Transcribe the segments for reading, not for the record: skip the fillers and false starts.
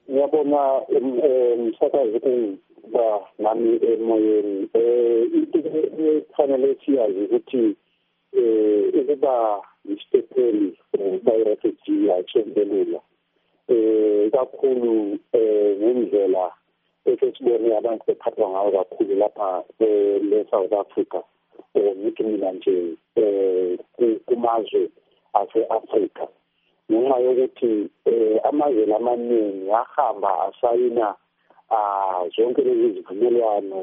ngiyabona umsakazi kuba nami emoyeni into efanele siyazi ukuthi ukuba isiphepheli by-refugee ayisondelula kakhulu ngendlela esesibone abantu bephathwa ngayo kakhulu lapha le-South Africa ngithi mina nje kumazwe ase-Afrika ngenxa yokuthi amazwe amaningi ahamba asayina zonke lezi zivumelwano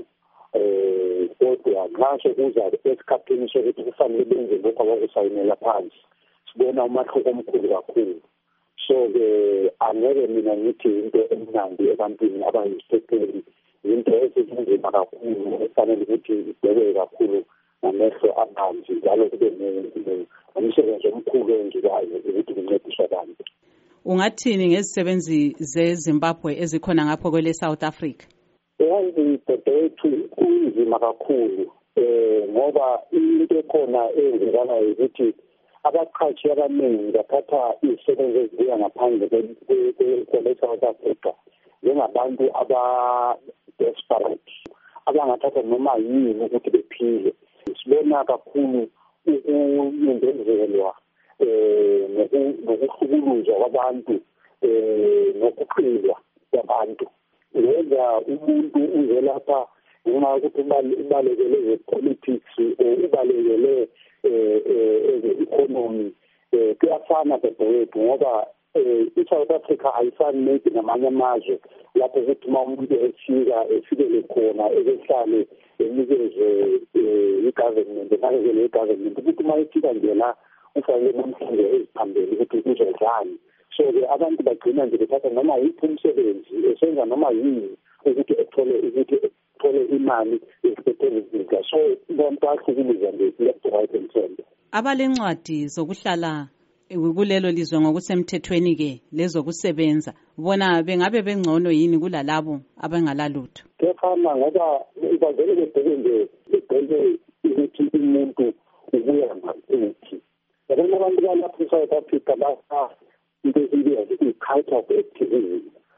kodwa nxa sekuza esikhathini sokuthi kufanele benze lokhu abakusayinela phansi sibona umahluko omkhulu kakhulu. So-ke angeke mina ngithi into emnandi ebantwini abayisiphepheli into esetshenzima kakhulu efanele ukuthi ibhekwe kakhulu namehlo abanzi njalo kube nomsebenzi omkhulu owenziwayo ukuthi kuncediswe abantu. Ungathini ngezisebenzi zeZimbabwe ezikhona ngapho kwele South Africa? Yethu kunzima kakhulu ngoba into ekhona eyenzekalayo ukuthi abaqhashi abaningi bathatha izisebenzi ezibuya ngaphandle kwele South Africa njengabantu aba-desperate abangathatha noma yini ukuthi bephile. Sibona kakhulu ukunyendezelwa nokuhlukuluzwa kwabantu nokuqilwa kwabantu. Yenza umuntu uzelapha ngenxa yokuthi ubalekele ze-politics ubalekele eze-economy kuyafana dadewethu ngoba i-South Africa ayifani maybe namanye amazwe lapho ukuthi uma umuntu efikele khona ekehlale enikeze i-government enakekele i-government ukuthi uma efika nje la ufanele namhlanje eziphambili ukuthi kuzodlani. So-ke abantu bagcina nje bethatha noma yiphi umsebenzi esenza noma yini ukuthi ethole imali eziphethelezika. So abantu bahlukuluza nje left right and center. Abalencwadi zokuhlala kulelo lizwe ngokusemthethweni-ke lezokusebenza bona bengabe bengcono yini kulalabo abangalalutho? Kuyafana ngoba bavele bebheke nje bebheke ukuthi umuntu ubuya ngaphi. Yabona abantu balapha eSouth Africa into ezibiza i-culture of activism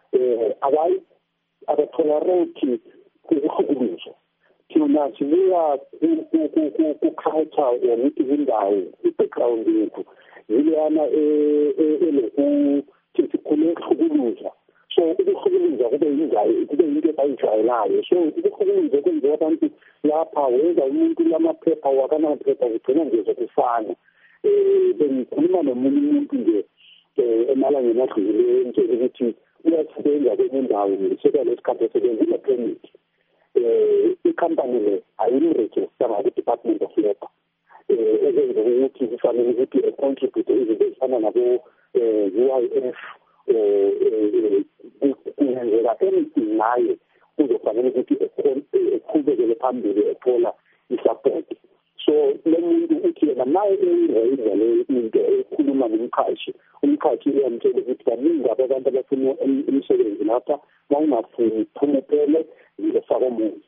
abatolerate ukuhlukuluzwa. Thina sibuya ku-culture yokuthi indawo i-background yethu yileyana elokuthi sikhule ukuhlukuluzwa. So ukuhlukuluzwa kube yinto abayijwayelayo. So ukuhlukuluzwa kwenziwa abantu lapha wenza umuntu lamaphepha wakanamaphepha kugcina nje zokufana. Bengikhuluma nomunye umuntu nje emalangeni adlulileyo entshela ukuthi uyasebenza kwenye indawo lesikhathi esebenza ine-permit. Ikhampani le ayimrejista ku-Department of Labour ekwenza ukuthi kufanele ukuthi contribute izinto ezifana nabo-UIF kungenzeka anything naye kuzofanele ukuthi eqhubekele phambili ethola i-support. So le muntu uthi yena naye eyireyisa le into ekhuluma nomqhashi uyamtshela ukuthi kaningi abantu abafuna imisebenzi lapha uma ungafuni phumuphele ngizofaka omunye.